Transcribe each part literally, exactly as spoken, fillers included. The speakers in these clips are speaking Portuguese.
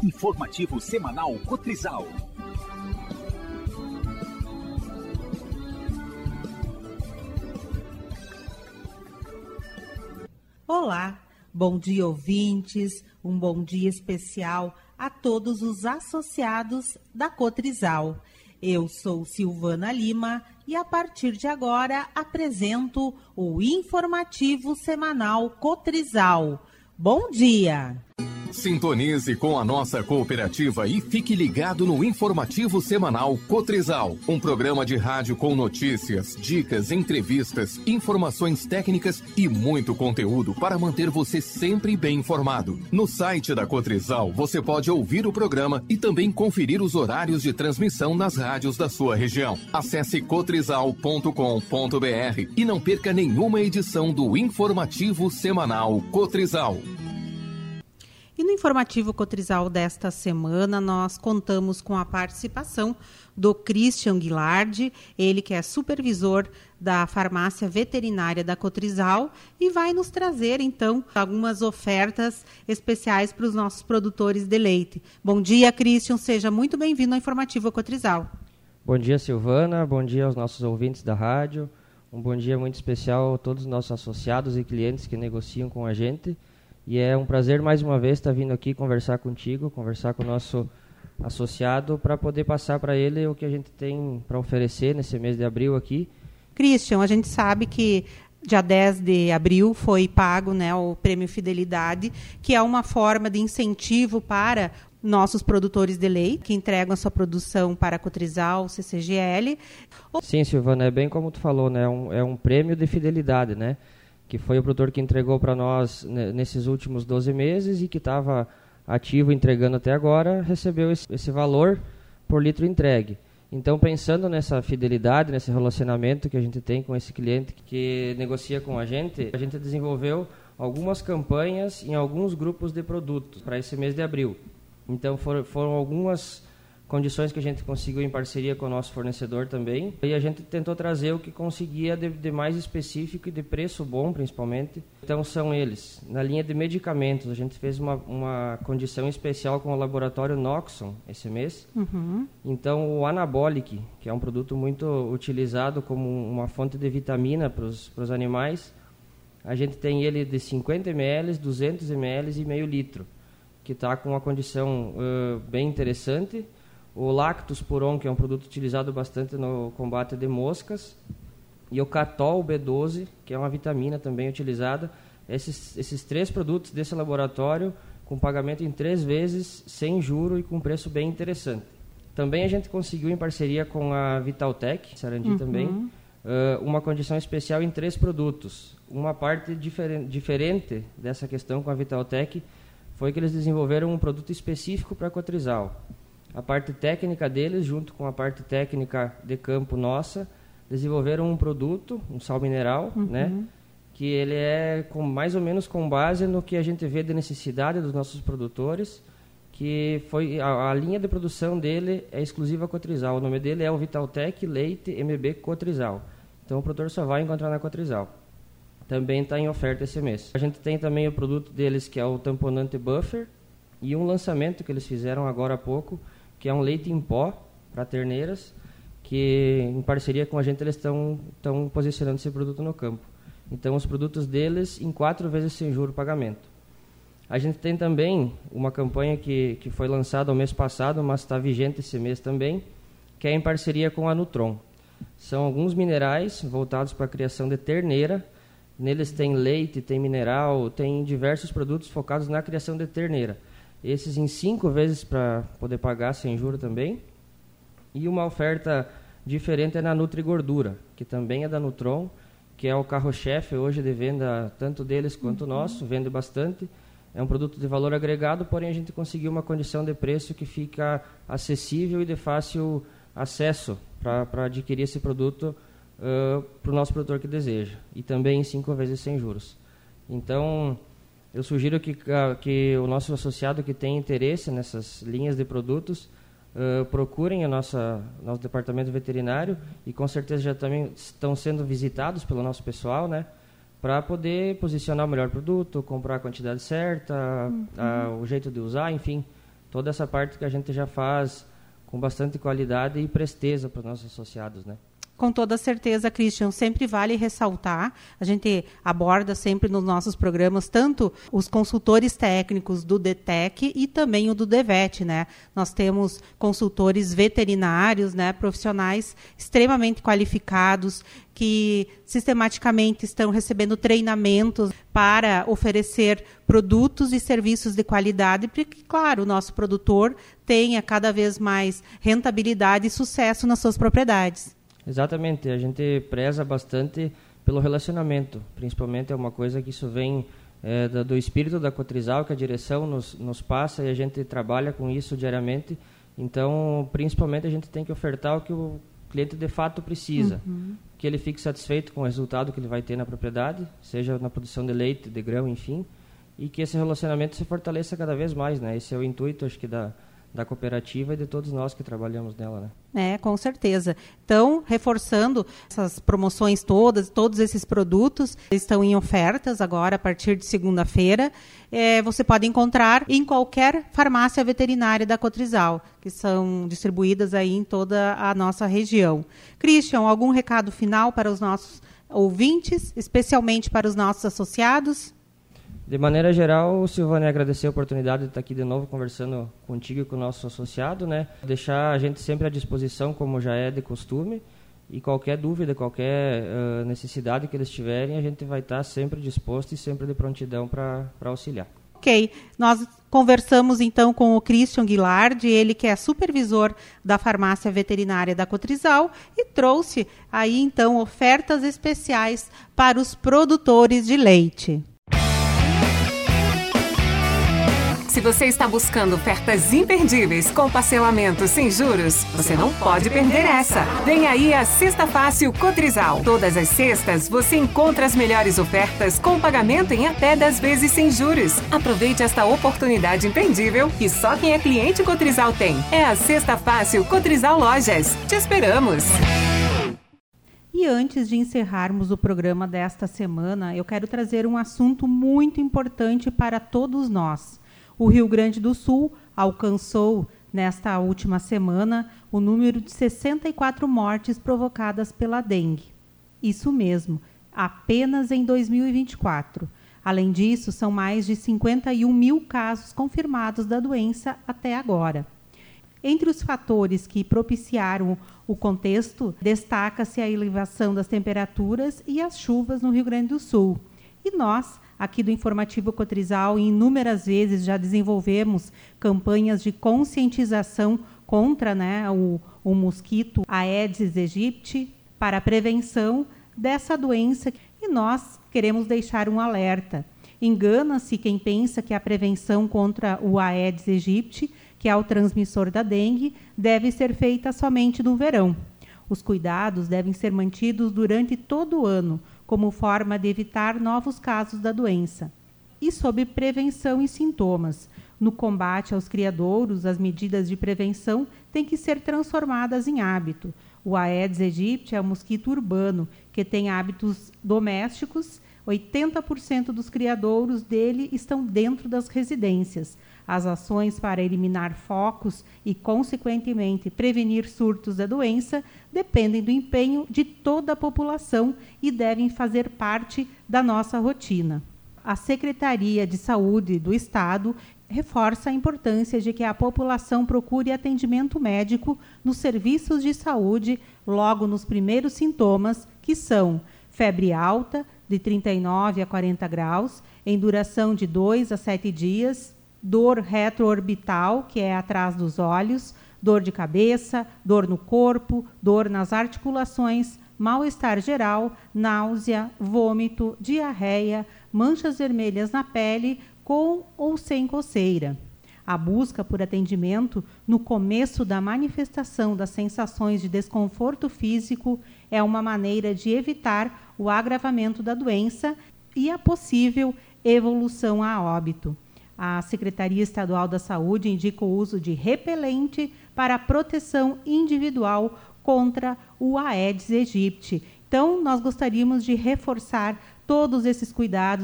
Informativo semanal Cotrizal. Olá, bom dia ouvintes, um bom dia especial a todos os associados da Cotrizal. Eu sou Silvana Lima e a partir de agora apresento o Informativo Semanal Cotrizal. Bom dia! Sintonize com a nossa cooperativa e fique ligado no Informativo Semanal Cotrizal, um programa de rádio com notícias, dicas, entrevistas, informações técnicas e muito conteúdo para manter você sempre bem informado. No site da Cotrizal, você pode ouvir o programa e também conferir os horários de transmissão nas rádios da sua região. Acesse cotrizal ponto com ponto b r e não perca nenhuma edição do Informativo Semanal Cotrizal. E no Informativo Cotrizal desta semana, nós contamos com a participação do Christian Guilard, ele que é supervisor da farmácia veterinária da Cotrizal e vai nos trazer, então, algumas ofertas especiais para os nossos produtores de leite. Bom dia, Christian, seja muito bem-vindo ao Informativo Cotrizal. Bom dia, Silvana, bom dia aos nossos ouvintes da rádio, um bom dia muito especial a todos os nossos associados e clientes que negociam com a gente. E é um prazer, mais uma vez, estar vindo aqui conversar contigo, conversar com o nosso associado, para poder passar para ele o que a gente tem para oferecer nesse mês de abril aqui. Christian, a gente sabe que dia dez de abril foi pago, né, o Prêmio Fidelidade, que é uma forma de incentivo para nossos produtores de leite, que entregam a sua produção para a Cotrizal, C C G L. Sim, Silvana, é bem como tu falou, né, é um, é um prêmio de fidelidade, né? Que foi o produtor que entregou para nós nesses últimos doze meses e que estava ativo entregando até agora, recebeu esse, esse valor por litro entregue. Então, pensando nessa fidelidade, nesse relacionamento que a gente tem com esse cliente que negocia com a gente, a gente desenvolveu algumas campanhas em alguns grupos de produtos para esse mês de abril. Então, foram, foram algumas condições que a gente conseguiu em parceria com o nosso fornecedor também, e a gente tentou trazer o que conseguia de, de mais específico e de preço bom, principalmente. Então são eles. Na linha de medicamentos, a gente fez uma, uma condição especial com o laboratório Noxon esse mês. Uhum. Então o Anabolic, que é um produto muito utilizado como uma fonte de vitamina para os animais, a gente tem ele de cinquenta mililitros, duzentos mililitros e meio litro, que está com uma condição uh, bem interessante. O Lactosporon, que é um produto utilizado bastante no combate de moscas, e o Catol B doze, que é uma vitamina também utilizada. Esses, esses três produtos desse laboratório, com pagamento em três vezes, sem juro e com preço bem interessante. Também a gente conseguiu, em parceria com a Vitaltec, Sarandi uhum. também, uh, uma condição especial em três produtos. Uma parte diferen- diferente dessa questão com a Vitaltec foi que eles desenvolveram um produto específico para a Cotrizal. A parte técnica deles, junto com a parte técnica de campo nossa, desenvolveram um produto, um sal mineral, uhum. né, que ele é com, mais ou menos com base no que a gente vê de necessidade dos nossos produtores, que foi a, a linha de produção dele é exclusiva Cotrizal. O nome dele é o Vitaltec Leite M B Cotrizal. Então o produtor só vai encontrar na Cotrizal. Também está em oferta esse mês. A gente tem também o produto deles, que é o tamponante Buffer, e um lançamento que eles fizeram agora há pouco, que é um leite em pó para terneiras, que em parceria com a gente eles estão estão posicionando esse produto no campo. Então os produtos deles em quatro vezes sem juro pagamento. A gente tem também uma campanha que, que foi lançada no mês passado, mas está vigente esse mês também, que é em parceria com a Nutron. São alguns minerais voltados para a criação de terneira. Neles tem leite, tem mineral, tem diversos produtos focados na criação de terneira. Esses em cinco vezes para poder pagar sem juro também. E uma oferta diferente é na Nutri Gordura, que também é da Nutron, que é o carro-chefe hoje de venda, tanto deles quanto uhum. nosso, vende bastante. É um produto de valor agregado, porém a gente conseguiu uma condição de preço que fica acessível e de fácil acesso para adquirir esse produto uh, para o nosso produtor que deseja. E também em cinco vezes sem juros. Então, eu sugiro que, que o nosso associado que tem interesse nessas linhas de produtos uh, procurem o nosso, nosso departamento veterinário, e com certeza já também estão sendo visitados pelo nosso pessoal, né, para poder posicionar o melhor produto, comprar a quantidade certa, uhum. a, o jeito de usar, enfim, toda essa parte que a gente já faz com bastante qualidade e presteza para os nossos associados, né? Com toda certeza, Christian, sempre vale ressaltar, a gente aborda sempre nos nossos programas tanto os consultores técnicos do D T E C e também o do D V E T, né? Nós temos consultores veterinários, né, profissionais extremamente qualificados, que sistematicamente estão recebendo treinamentos para oferecer produtos e serviços de qualidade, porque, claro, o nosso produtor tenha cada vez mais rentabilidade e sucesso nas suas propriedades. Exatamente, a gente preza bastante pelo relacionamento, principalmente é uma coisa que isso vem é, do, do espírito da Cotrizal, que a direção nos, nos passa e a gente trabalha com isso diariamente, então principalmente a gente tem que ofertar o que o cliente de fato precisa, uhum. que ele fique satisfeito com o resultado que ele vai ter na propriedade, seja na produção de leite, de grão, enfim, e que esse relacionamento se fortaleça cada vez mais, né? Esse é o intuito, acho que, da da cooperativa e de todos nós que trabalhamos nela, né? É, com certeza. Então, reforçando essas promoções todas, todos esses produtos estão em ofertas agora a partir de segunda-feira. É, você pode encontrar em qualquer farmácia veterinária da Cotrizal, que são distribuídas aí em toda a nossa região. Christian, algum recado final para os nossos ouvintes, especialmente para os nossos associados? De maneira geral, Silvânia, agradecer a oportunidade de estar aqui de novo conversando contigo e com o nosso associado, né? Deixar a gente sempre à disposição, como já é de costume, e qualquer dúvida, qualquer uh, necessidade que eles tiverem, a gente vai estar sempre disposto e sempre de prontidão para auxiliar. Ok, nós conversamos então com o Christian Guilard, ele que é supervisor da farmácia veterinária da Cotrizal e trouxe aí então ofertas especiais para os produtores de leite. Se você está buscando ofertas imperdíveis com parcelamento sem juros, você não pode perder essa. Vem aí a Sexta Fácil Cotrizal. Todas as sextas você encontra as melhores ofertas com pagamento em até dez vezes sem juros. Aproveite esta oportunidade imperdível que só quem é cliente Cotrizal tem. É a Sexta Fácil Cotrizal Lojas. Te esperamos! E antes de encerrarmos o programa desta semana, eu quero trazer um assunto muito importante para todos nós. O Rio Grande do Sul alcançou, nesta última semana, o número de sessenta e quatro mortes provocadas pela dengue. Isso mesmo, apenas em dois mil e vinte e quatro. Além disso, são mais de cinquenta e um mil casos confirmados da doença até agora. Entre os fatores que propiciaram o contexto, destaca-se a elevação das temperaturas e as chuvas no Rio Grande do Sul. E nós, aqui do Informativo Cotrizal, inúmeras vezes já desenvolvemos campanhas de conscientização contra, né, o, o mosquito Aedes aegypti, para a prevenção dessa doença. E nós queremos deixar um alerta. Engana-se quem pensa que a prevenção contra o Aedes aegypti, que é o transmissor da dengue, deve ser feita somente no verão. Os cuidados devem ser mantidos durante todo o ano, como forma de evitar novos casos da doença. E sobre prevenção e sintomas. No combate aos criadouros, as medidas de prevenção têm que ser transformadas em hábito. O Aedes aegypti é um mosquito urbano, que tem hábitos domésticos. oitenta por cento dos criadouros dele estão dentro das residências. As ações para eliminar focos e, consequentemente, prevenir surtos da doença dependem do empenho de toda a população e devem fazer parte da nossa rotina. A Secretaria de Saúde do Estado reforça a importância de que a população procure atendimento médico nos serviços de saúde logo nos primeiros sintomas, que são febre alta, de trinta e nove a quarenta graus, em duração de dois a sete dias, dor retroorbital, que é atrás dos olhos, dor de cabeça, dor no corpo, dor nas articulações, mal-estar geral, náusea, vômito, diarreia, manchas vermelhas na pele, com ou sem coceira. A busca por atendimento no começo da manifestação das sensações de desconforto físico é uma maneira de evitar o agravamento da doença e a possível evolução a óbito. A Secretaria Estadual da Saúde indica o uso de repelente para a proteção individual contra o Aedes aegypti. Então, nós gostaríamos de reforçar todos esses cuidados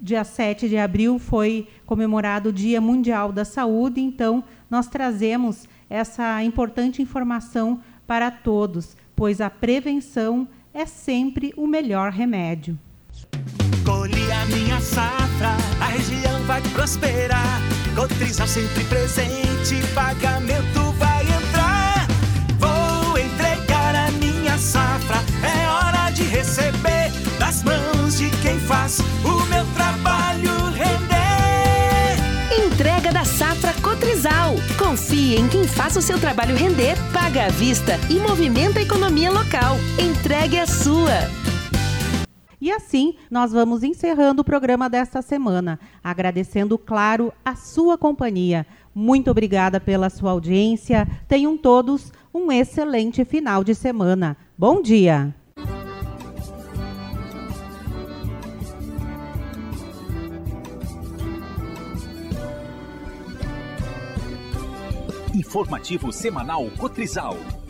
dia sete de abril foi comemorado o Dia Mundial da Saúde, então nós trazemos essa importante informação para todos, pois a prevenção é sempre o melhor remédio. Colhi a minha safra, a região vai prosperar. Cotrizal sempre presente, pagamento vai entrar. Vou entregar a minha safra, é hora de receber das mãos de quem faz o meu trabalho render. Entrega da safra Cotrizal. Confie em quem faz o seu trabalho render, paga à vista e movimenta a economia local. Entregue a sua. E assim, nós vamos encerrando o programa desta semana, agradecendo, claro, a sua companhia. Muito obrigada pela sua audiência. Tenham todos um excelente final de semana. Bom dia! Informativo semanal Cotrizal.